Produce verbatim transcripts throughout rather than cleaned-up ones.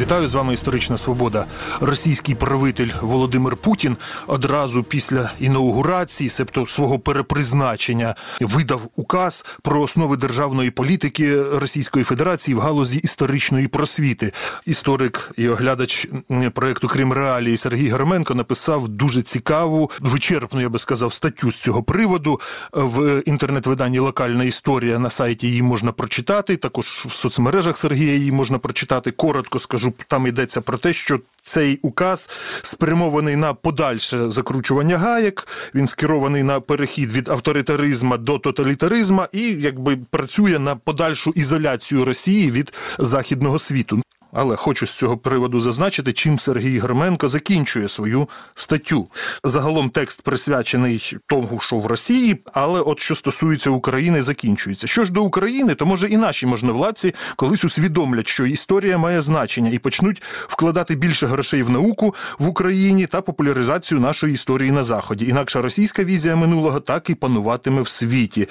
Вітаю, з вами «Історична свобода». Російський правитель Володимир Путін одразу після інаугурації, себто свого перепризначення, видав указ про основи державної політики Російської Федерації в галузі історичної просвіти. Історик і оглядач проєкту «Крим реалії» Сергій Громенко написав дуже цікаву, вичерпну, я би сказав, статтю з цього приводу. В інтернет-виданні «Локальна історія» на сайті її можна прочитати, також в соцмережах Сергія її можна прочитати. Коротко скажу, там йдеться про те, що цей указ спрямований на подальше закручування гаєк, він скерований на перехід від авторитаризму до тоталітаризму і якби працює на подальшу ізоляцію Росії від західного світу. Але хочу з цього приводу зазначити, чим Сергій Громенко закінчує свою статтю. Загалом текст присвячений тому, що в Росії, але от що стосується України, закінчується. Що ж до України, то може і наші можновладці колись усвідомлять, що історія має значення і почнуть вкладати більше грошей в науку в Україні та популяризацію нашої історії на Заході. Інакше російська візія минулого так і пануватиме в світі,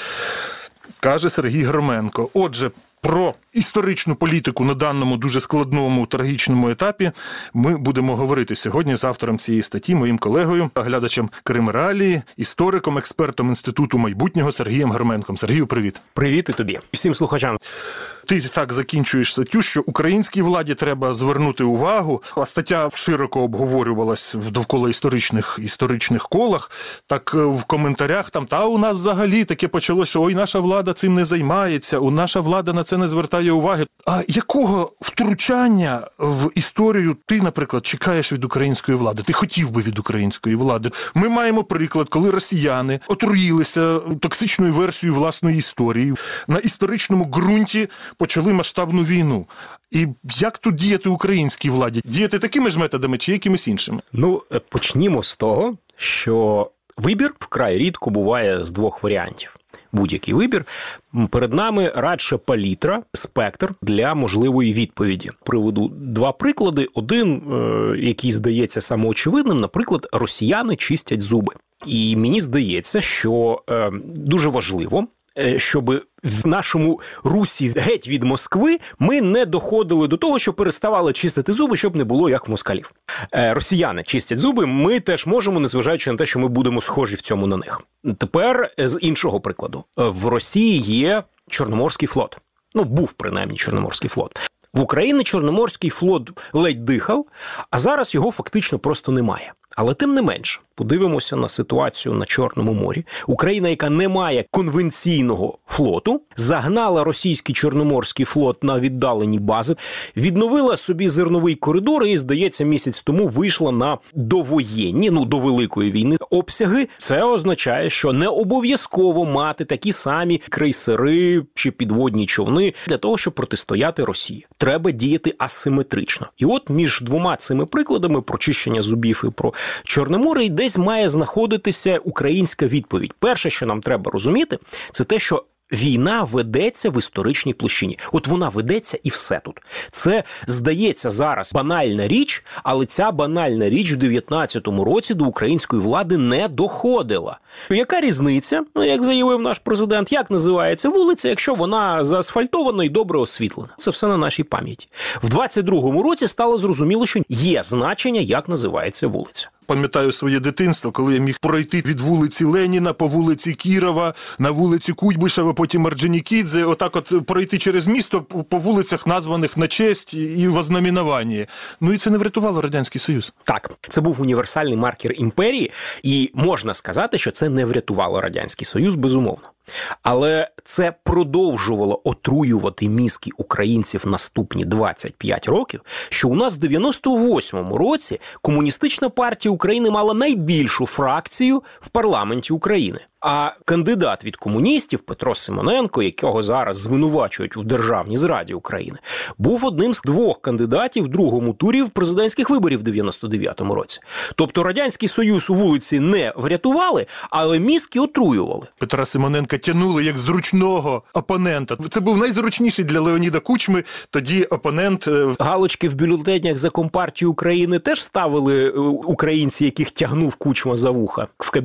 каже Сергій Громенко. Отже, про історичну політику на даному дуже складному, трагічному етапі ми будемо говорити сьогодні з автором цієї статті, моїм колегою, оглядачем «Крим реалії», істориком, експертом Інституту майбутнього Сергієм Громенком. Сергію, привіт. Привіт і тобі. Всім слухачам. Ти так закінчуєш статтю, що українській владі треба звернути увагу, а стаття широко обговорювалась довкола історичних, історичних колах, так в коментарях там, та у нас взагалі таке почалося, що ой, наша влада цим не займається, у наша влада на це не звертає уваги. А якого втручання в історію ти, наприклад, чекаєш від української влади? Ти хотів би від української влади? Ми маємо приклад, коли росіяни отруїлися токсичною версією власної історії, на історичному ґрунті почали масштабну війну. І як тут діяти українській владі? Діяти такими ж методами чи якимись іншими? Ну, почнімо з того, що вибір вкрай рідко буває з двох варіантів. Будь-який вибір. Перед нами радше палітра, спектр для можливої відповіді. Приведу два приклади. Один, який здається самоочевидним, наприклад, росіяни чистять зуби. І мені здається, що е, дуже важливо, щоб в нашому русі геть від Москви ми не доходили до того, що переставали чистити зуби, щоб не було як в москалів. Росіяни чистять зуби, ми теж можемо, незважаючи на те, що ми будемо схожі в цьому на них. Тепер з іншого прикладу. В Росії є Чорноморський флот. Ну, був принаймні Чорноморський флот. В Україні Чорноморський флот ледь дихав, а зараз його фактично просто немає. Але тим не менше, подивимося на ситуацію на Чорному морі. Україна, яка не має конвенційного флоту, загнала російський Чорноморський флот на віддалені бази, відновила собі зерновий коридор і, здається, місяць тому вийшла на довоєнні, ну, до Великої війни, обсяги. Це означає, що не обов'язково мати такі самі крейсери чи підводні човни для того, щоб протистояти Росії. Треба діяти асиметрично. І от між двома цими прикладами про чищення зубів і про Чорне море десь має знаходитися українська відповідь. Перше, що нам треба розуміти, це те, що війна ведеться в історичній площині. От вона ведеться і все тут. Це, здається, зараз банальна річ, але ця банальна річ в дев'ятнадцятому році до української влади не доходила. Яка різниця, ну, як заявив наш президент, як називається вулиця, якщо вона заасфальтована і добре освітлена? Це все на нашій пам'яті. В двадцять другому році стало зрозуміло, що є значення, як називається вулиця. Пам'ятаю своє дитинство, коли я міг пройти від вулиці Леніна по вулиці Кірова, на вулиці Куйбишева, потім Орджонікідзе, отак от пройти через місто по вулицях, названих на честь і вознаменування. Ну і це не врятувало Радянський Союз. Так, це був універсальний маркер імперії, і можна сказати, що це не врятувало Радянський Союз, безумовно. Але це продовжувало отруювати мізки українців наступні двадцять п'ять років, що у нас в дев'яносто восьмому році Комуністична партія України мала найбільшу фракцію в парламенті України. А кандидат від комуністів Петро Симоненко, якого зараз звинувачують у державній зраді України, був одним з двох кандидатів в другому турі в президентських виборів в дев'яносто дев'ятому році. Тобто Радянський Союз у вулиці не врятували, але мізки отруювали. Петра Симоненка тягнули як зручного опонента. Це був найзручніший для Леоніда Кучми тоді опонент. Галочки в бюлетенях за Компартію України теж ставили українці, яких тягнув Кучма за вуха в кабінки.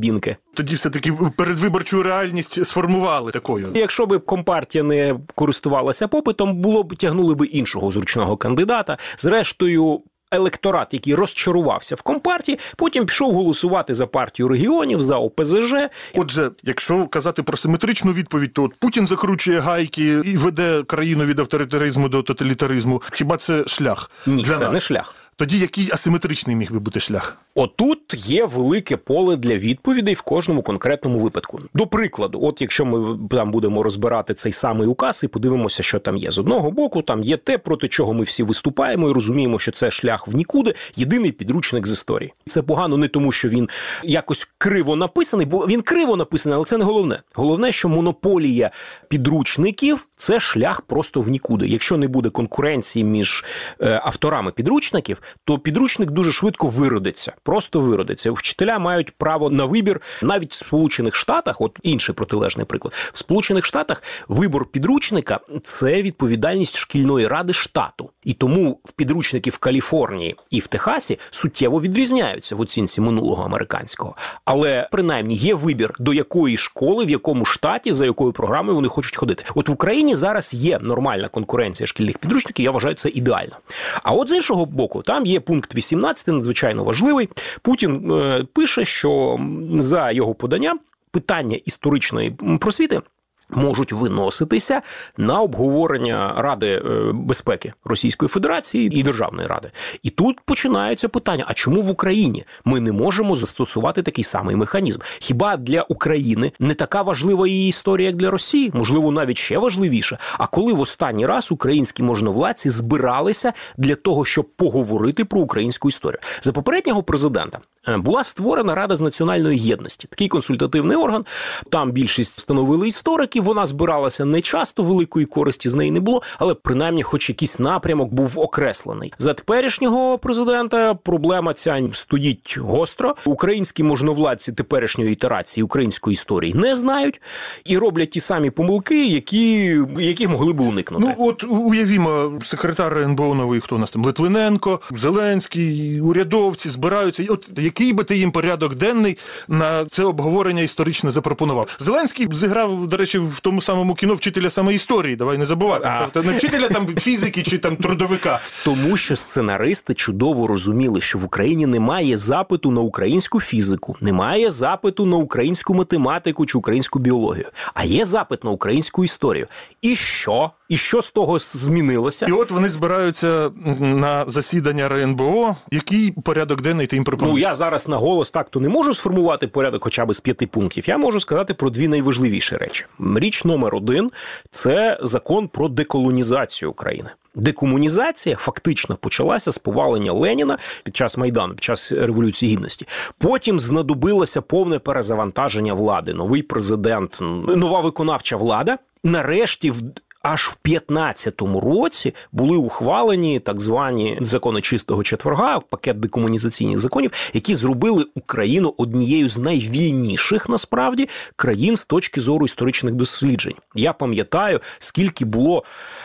Тоді все-таки передвиборчу реальність сформували такою. Якщо б Компартія не користувалася попитом, було б тягнули б іншого зручного кандидата. Зрештою, електорат, який розчарувався в Компартії, потім пішов голосувати за партію регіонів, за О Пе Зе Же. Отже, якщо казати про симетричну відповідь, то от Путін закручує гайки і веде країну від авторитаризму до тоталітаризму. Хіба це шлях? Ні, для це нас? не шлях. Тоді який асиметричний міг би бути шлях? Отут є велике поле для відповідей в кожному конкретному випадку. До прикладу, от якщо ми там будемо розбирати цей самий указ і подивимося, що там є. З одного боку, там є те, проти чого ми всі виступаємо і розуміємо, що це шлях в нікуди, єдиний підручник з історії. Це погано не тому, що він якось криво написаний, бо він криво написаний, але це не головне. Головне, що монополія підручників – це шлях просто в нікуди. Якщо не буде конкуренції між е, авторами підручників, то підручник дуже швидко виродиться. Просто виродиться. Вчителя мають право на вибір навіть в Сполучених Штатах, от інший протилежний приклад. В Сполучених Штатах вибор підручника – це відповідальність шкільної ради штату. І тому в підручники в Каліфорнії і в Техасі суттєво відрізняються в оцінці минулого американського. Але, принаймні, є вибір, до якої школи, в якому штаті, за якою програмою вони хочуть ходити. От в Україні зараз є нормальна конкуренція шкільних підручників, я вважаю, це ідеально. А от з іншого боку, там є пункт вісімнадцятий, надзвичайно важливий. Путін е, пише, що за його поданням питання історичної просвіти можуть виноситися на обговорення Ради безпеки Російської Федерації і Державної Ради. І тут починаються питання, а чому в Україні ми не можемо застосувати такий самий механізм? Хіба для України не така важлива її історія, як для Росії? Можливо, навіть ще важливіше. А коли в останній раз українські можновладці збиралися для того, щоб поговорити про українську історію? За попереднього президента була створена Рада з національної єдності. Такий консультативний орган. Там більшість становили історики. Вона збиралася не часто, великої користі з неї не було, але принаймні хоч якийсь напрямок був окреслений. За теперішнього президента проблема ця стоїть гостро. Українські можновладці теперішньої ітерації української історії не знають і роблять ті самі помилки, які, які могли б уникнути. Ну от уявімо, секретар Р Ен Бо новий, хто у нас там, Литвиненко, Зеленський, урядовці збираються. От який би ти їм порядок денний на це обговорення історичне запропонував? Зеленський зіграв, до речі, в тому самому кіно вчителя саме історії, давай не забувати. Тобто не вчителя там фізики чи там трудовика. Тому що сценаристи чудово розуміли, що в Україні немає запиту на українську фізику, немає запиту на українську математику чи українську біологію, а є запит на українську історію. І що? І що з того змінилося? І от вони збираються на засідання Р Ен Бо О. Який порядок денний ти їм пропонуєш? Ну, я зараз на голос так-то не можу сформувати порядок хоча б з п'яти пунктів. Я можу сказати про дві найважливіші речі. Річ номер один – це закон про деколонізацію України. Декомунізація фактично почалася з повалення Леніна під час Майдану, під час Революції Гідності. Потім знадобилося повне перезавантаження влади, новий президент, нова виконавча влада. Нарешті в аж в п'ятнадцятому році були ухвалені так звані закони чистого четверга, пакет декомунізаційних законів, які зробили Україну однією з найвільніших, насправді, країн з точки зору історичних досліджень. Я пам'ятаю, скільки було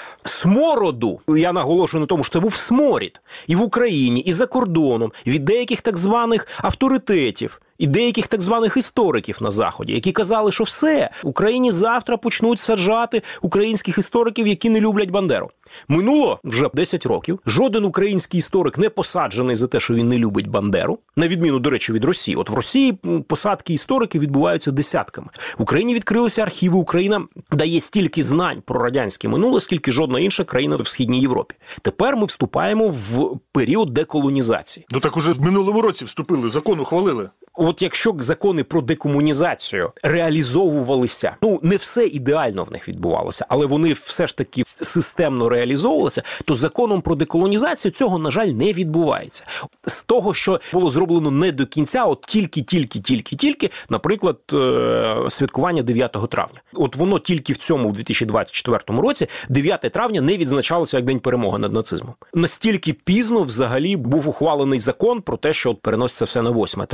смороду, я наголошую на тому, що це був сморід і в Україні, і за кордоном, від деяких так званих авторитетів, і деяких так званих істориків на Заході, які казали, що все, в Україні завтра почнуть саджати українських істориків, які не люблять Бандеру. Минуло вже десять років. Жоден український історик не посаджений за те, що він не любить Бандеру. На відміну, до речі, від Росії. От в Росії посадки істориків відбуваються десятками. В Україні відкрилися архіви. Україна дає стільки знань про радянське минуле, скільки жодна інша країна в Східній Європі. Тепер ми вступаємо в період деколонізації. Ну так уже в минулому році вступили, закон ухвалили. От якщо закони про декомунізацію реалізовувалися, ну, не все ідеально в них відбувалося, але вони все ж таки системно реалізовувалися, то законом про деколонізацію цього, на жаль, не відбувається. З того, що було зроблено не до кінця, от тільки-тільки-тільки-тільки, наприклад, святкування дев'ятого травня. От воно тільки в цьому, в дві тисячі двадцять четвертому році, дев'яте травня не відзначалося як День перемоги над нацизмом. Настільки пізно взагалі був ухвалений закон про те, що от переноситься все на восьме травня.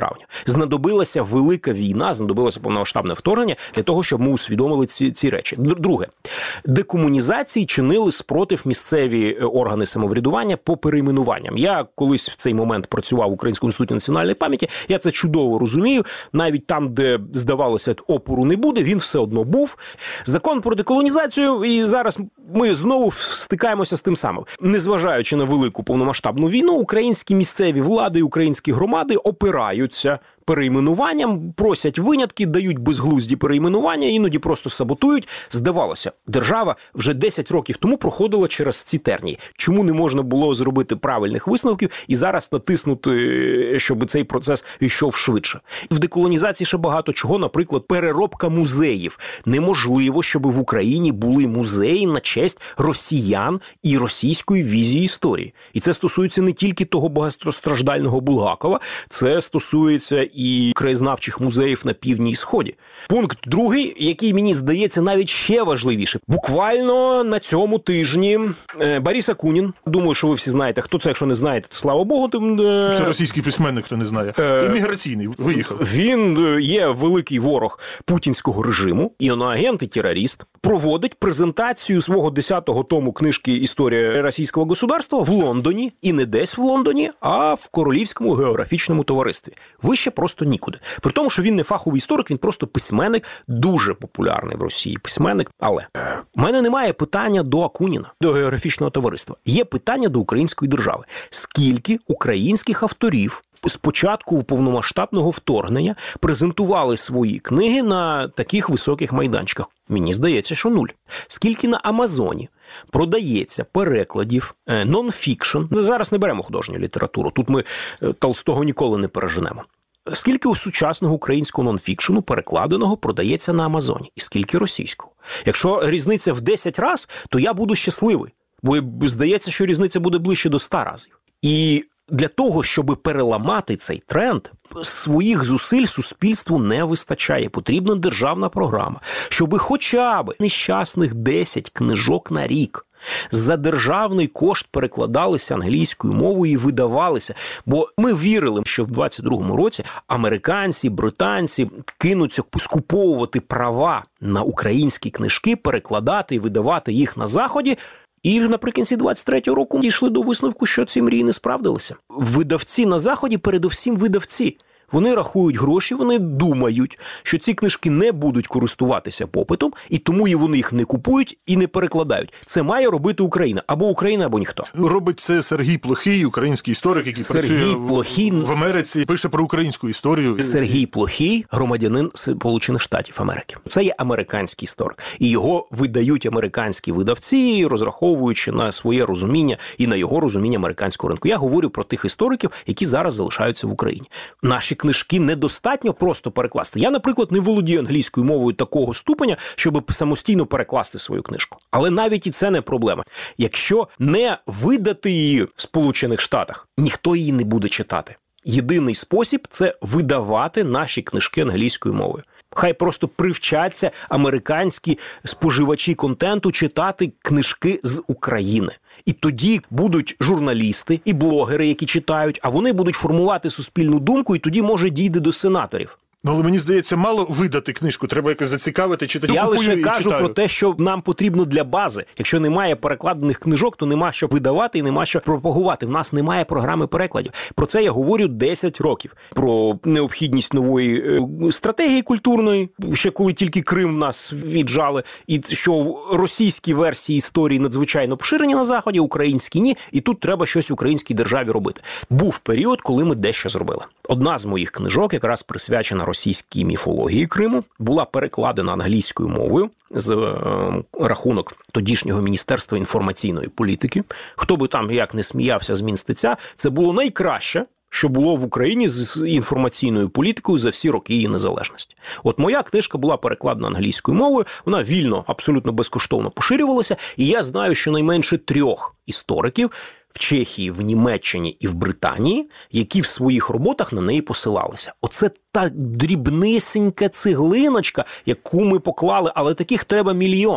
Знадобилася велика війна, знадобилося повномасштабне вторгнення для того, щоб ми усвідомили ці, ці речі. Друге, декомунізації чинили спротив місцеві органи самоврядування по перейменуванням. Я колись в цей момент працював в Українському інституті національної пам'яті, я це чудово розумію. Навіть там, де, здавалося, опору не буде, він все одно був. Закон про деколонізацію, і зараз ми знову стикаємося з тим самим. Незважаючи на велику повномасштабну війну, українські місцеві влади і українські громади опираються перейменуванням, просять винятки, дають безглузді перейменування, іноді просто саботують. Здавалося, держава вже десять років тому проходила через ці тернії. Чому не можна було зробити правильних висновків і зараз натиснути, щоб цей процес йшов швидше? В деколонізації ще багато чого, наприклад, переробка музеїв. Неможливо, щоб в Україні були музеї на честь росіян і російської візії історії. І це стосується не тільки того багатостраждального Булгакова, це стосується і краєзнавчих музеїв на півдні і сході. Пункт другий, який мені здається навіть ще важливіше. Буквально на цьому тижні Борис Акунін, думаю, що ви всі знаєте, хто це, якщо не знаєте, то слава Богу. Це російський письменник, хто не знає. Імміграційний, виїхав. Він є великий ворог путінського режиму, іоноагент і терорист. Проводить презентацію свого десятого тому книжки «Історія російського государства» в Лондоні, і не десь в Лондоні, а в Королівському географічному товаристві. Вище просто нікуди. При тому, що він не фаховий історик, він просто письменник, дуже популярний в Росії письменник. Але в мене немає питання до Акуніна, до географічного товариства. Є питання до української держави. Скільки українських авторів з початку повномасштабного вторгнення презентували свої книги на таких високих майданчиках? Мені здається, що нуль. Скільки на Амазоні продається перекладів нон-фікшн? Зараз не беремо художню літературу, тут ми Толстого ніколи не переженемо. Скільки у сучасного українського нон-фікшену перекладеного продається на Амазоні? І скільки російського? Якщо різниця в десять раз, то я буду щасливий. Бо здається, що різниця буде ближче до ста разів. І для того, щоб переламати цей тренд, своїх зусиль суспільству не вистачає. Потрібна державна програма, щоб хоча б нещасних десять книжок на рік за державний кошт перекладалися англійською мовою і видавалися. Бо ми вірили, що в двадцять другому році американці, британці кинуться скуповувати права на українські книжки, перекладати і видавати їх на Заході. І наприкінці двадцять третього року дійшли до висновку, що ці мрії не справдилися. Видавці на Заході, передусім видавці. Вони рахують гроші, вони думають, що ці книжки не будуть користуватися попитом, і тому і вони їх не купують і не перекладають. Це має робити Україна. Або Україна, або ніхто. Робить це Сергій Плохий, український історик, який Сергій працює Плохий... в Америці, пише про українську історію. Сергій Плохий – громадянин Сполучених Штатів Америки. Це є американський історик. І його видають американські видавці, розраховуючи на своє розуміння і на його розуміння американського ринку. Я говорю про тих істориків, які зараз залишаються в Україні. Наші книжки недостатньо просто перекласти. Я, наприклад, не володію англійською мовою такого ступеня, щоб самостійно перекласти свою книжку. Але навіть і це не проблема. Якщо не видати її в Сполучених Штатах, ніхто її не буде читати. Єдиний спосіб – це видавати наші книжки англійською мовою. Хай просто привчаться американські споживачі контенту читати книжки з України. І тоді будуть журналісти і блогери, які читають, а вони будуть формувати суспільну думку, і тоді, може, дійде до сенаторів. Ну, але мені здається, мало видати книжку, треба якось зацікавити читачів. Я лише кажу про те, що нам потрібно для бази. Якщо немає перекладених книжок, то нема що видавати і нема що пропагувати. В нас немає програми перекладів. Про це я говорю десять років. Про необхідність нової стратегії культурної, ще коли тільки Крим в нас віджали, і що російські версії історії надзвичайно поширені на Заході, українські ні, і тут треба щось українській державі робити. Був період, коли ми дещо зробили. Одна з моїх книжок, якраз присвячена російській міфології Криму, була перекладена англійською мовою з е, рахунок тодішнього Міністерства інформаційної політики. Хто би там як не сміявся з Мінстеця, це було найкраще, що було в Україні з інформаційною політикою за всі роки її незалежності. От моя книжка була перекладена англійською мовою, вона вільно, абсолютно безкоштовно поширювалася, і я знаю щонайменше трьох істориків в Чехії, в Німеччині і в Британії, які в своїх роботах на неї посилалися. Оце та дрібнисенька цеглиночка, яку ми поклали, але таких треба мільйон.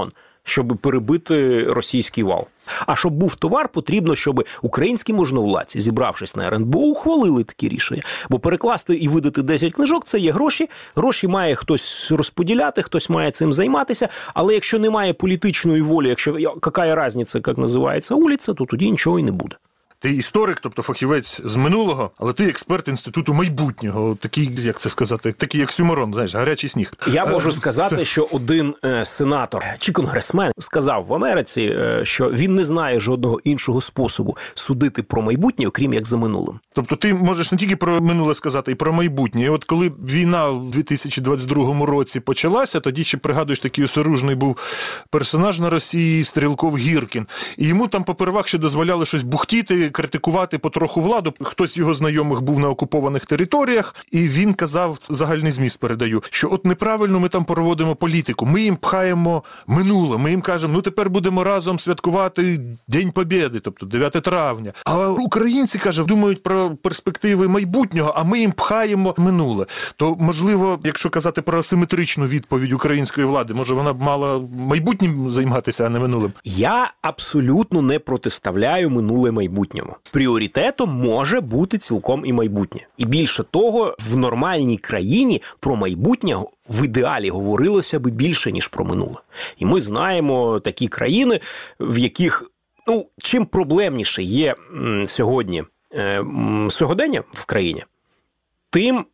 щоб перебити російський вал. А щоб був товар, потрібно, щоб українські можновладці, зібравшись на ер ен бе о, ухвалили такі рішення. Бо перекласти і видати десять книжок – це є гроші. Гроші має хтось розподіляти, хтось має цим займатися. Але якщо немає політичної волі, якщо яка різниця, як називається вулиця, то тоді нічого і не буде. Ти історик, тобто фахівець з минулого, але ти експерт Інституту майбутнього. Такий, як це сказати, такий як Сюмарон, знаєш, гарячий сніг. Я можу сказати, що один е, сенатор чи конгресмен сказав в Америці, е, що він не знає жодного іншого способу судити про майбутнє, окрім як за минулим. Тобто ти можеш не тільки про минуле сказати, і про майбутнє. І от коли війна в дві тисячі двадцять другому році почалася, тоді, чи пригадуєш, такий осоружний був персонаж на Росії, Стрілков Гіркін. І йому там попервах ще дозволяли щось бухтіти, критикувати потроху владу. Хтось з його знайомих був на окупованих територіях, і він казав, загальний зміст передаю, що от неправильно ми там проводимо політику. Ми їм пхаємо минуле. Ми їм кажемо, ну тепер будемо разом святкувати День Побєди, тобто дев'яте травня. А українці, каже, думають про перспективи майбутнього, а ми їм пхаємо минуле. То, можливо, якщо казати про асиметричну відповідь української влади, може вона б мала майбутнім займатися, а не минулим? Я абсолютно не протиставляю минуле майбутньому. Пріоритетом може бути цілком і майбутнє. І більше того, в нормальній країні про майбутнє в ідеалі говорилося би більше, ніж про минуле. І ми знаємо такі країни, в яких, ну, чим проблемніше є м, сьогодні е, м, сьогодення в країні, тим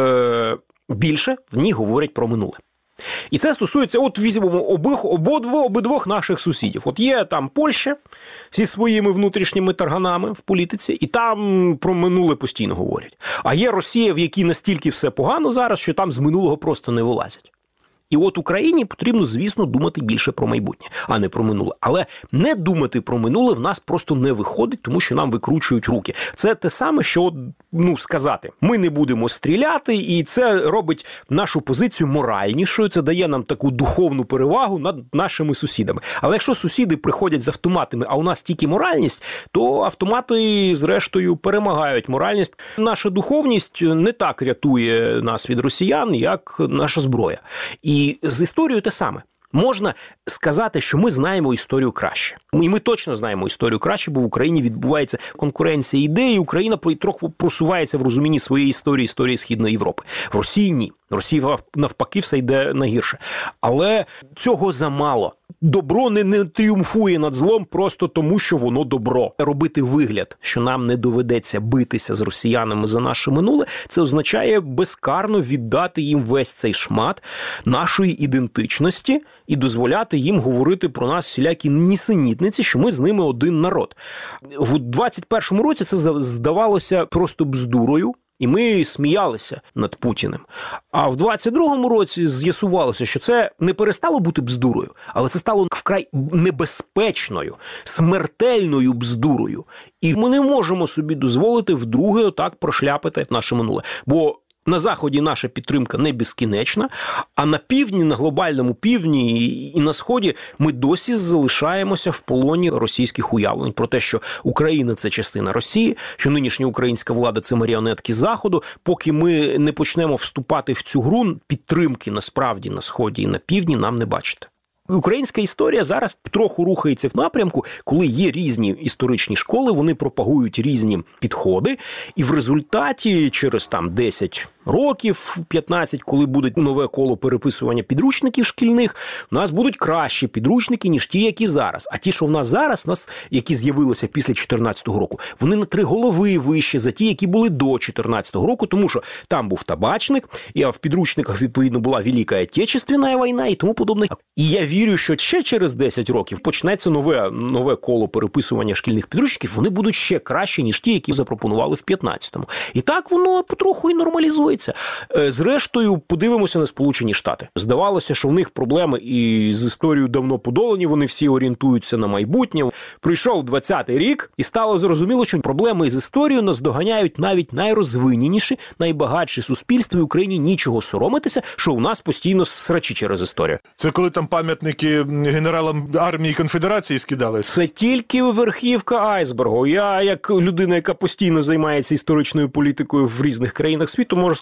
е, більше в ній говорять про минуле. І це стосується, от візьмемо обох, обидва, обидвох наших сусідів. От є там Польща зі своїми внутрішніми тарганами в політиці, і там про минуле постійно говорять. А є Росія, в якій настільки все погано зараз, що там з минулого просто не вилазять. І от Україні потрібно, звісно, думати більше про майбутнє, а не про минуле. Але не думати про минуле в нас просто не виходить, тому що нам викручують руки. Це те саме, що, ну, сказати, ми не будемо стріляти, і це робить нашу позицію моральнішою, це дає нам таку духовну перевагу над нашими сусідами. Але якщо сусіди приходять з автоматами, а у нас тільки моральність, то автомати, зрештою, перемагають моральність. Наша духовність не так рятує нас від росіян, як наша зброя. І І з історією те саме. Можна сказати, що ми знаємо історію краще. І ми точно знаємо історію краще, бо в Україні відбувається конкуренція ідей, і Україна трохи просувається в розумінні своєї історії, історії Східної Європи. В Росії ні. В Росії навпаки все йде на гірше. Але цього замало. Добро не, не тріумфує над злом просто тому, що воно добро. Робити вигляд, що нам не доведеться битися з росіянами за наше минуле, це означає безкарно віддати їм весь цей шмат нашої ідентичності і дозволяти їм говорити про нас всілякі нісенітниці, що ми з ними один народ. В двадцять першому році це здавалося просто бздурою. І ми сміялися над Путіним. А в двадцять другому році з'ясувалося, що це не перестало бути бздурою, але це стало вкрай небезпечною, смертельною бздурою. І ми не можемо собі дозволити вдруге отак прошляпити наше минуле. Бо на Заході наша підтримка не безкінечна, а на півдні, на глобальному півдні і на Сході ми досі залишаємося в полоні російських уявлень про те, що Україна – це частина Росії, що нинішня українська влада – це маріонетки Заходу. Поки ми не почнемо вступати в цю гру, підтримки насправді на Сході і на півдні нам не бачити. Українська історія зараз трохи рухається в напрямку, коли є різні історичні школи, вони пропагують різні підходи, і в результаті через там десять років, п'ятнадцять, коли буде нове коло переписування підручників шкільних, в нас будуть кращі підручники, ніж ті, які зараз. А ті, що в нас зараз, в нас, які з'явилися після чотирнадцятого року, вони на три голови вище за ті, які були до чотирнадцятого року, тому що там був табачник, і в підручниках, відповідно, була Велика Отечественна війна і тому подобне. І я вірю, що ще через десять років почнеться нове, нове коло переписування шкільних підручників, вони будуть ще кращі, ніж ті, які запропонували в п'ятнадцятому. І так воно потроху і нормалізується. Зрештою, подивимося на Сполучені Штати. Здавалося, що в них проблеми і з історією давно подолані, вони всі орієнтуються на майбутнє. Прийшов двадцятий рік, і стало зрозуміло, що проблеми з історією наздоганяють навіть найрозвиненіші, найбагатші суспільства, і Україні нічого соромитися, що у нас постійно срачі через історію. Це коли там пам'ятники генералам армії Конфедерації скидались? Це тільки верхівка айсбергу. Я, як людина, яка постійно займається історичною політикою в різних країнах світу, можу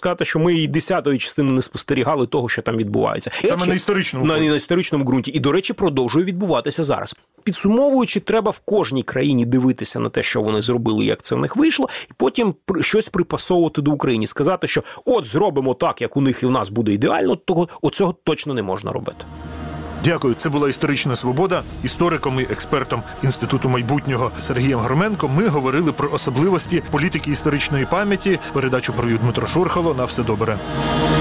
сказати, що ми і десятої частини не спостерігали того, що там відбувається. Саме на історичному на, на історичному ґрунті. І, до речі, продовжує відбуватися зараз. Підсумовуючи, треба в кожній країні дивитися на те, що вони зробили, як це в них вийшло, і потім щось припасовувати до України. Сказати, що от зробимо так, як у них і в нас буде ідеально, того оцього точно не можна робити. Дякую. Це була «Історична свобода». Істориком і експертом Інституту майбутнього Сергієм Громенко ми говорили про особливості політики історичної пам'яті. Передачу провів Дмитро Шурхало. На все добре.